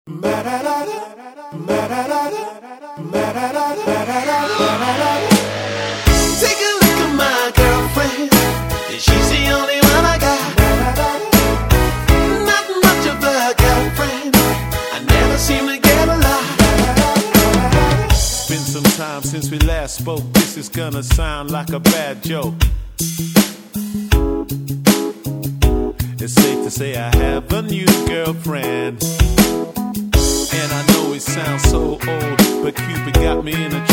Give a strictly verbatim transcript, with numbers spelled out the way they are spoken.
Take a look at my girlfriend. She's the only one I got. Not much of a girlfriend. I never seem to get a lot. It's been some time since we last spoke. This is gonna sound like a bad joke. It's safe to say I have a new girlfriend. And I know it sounds so old, but Cupid got me in a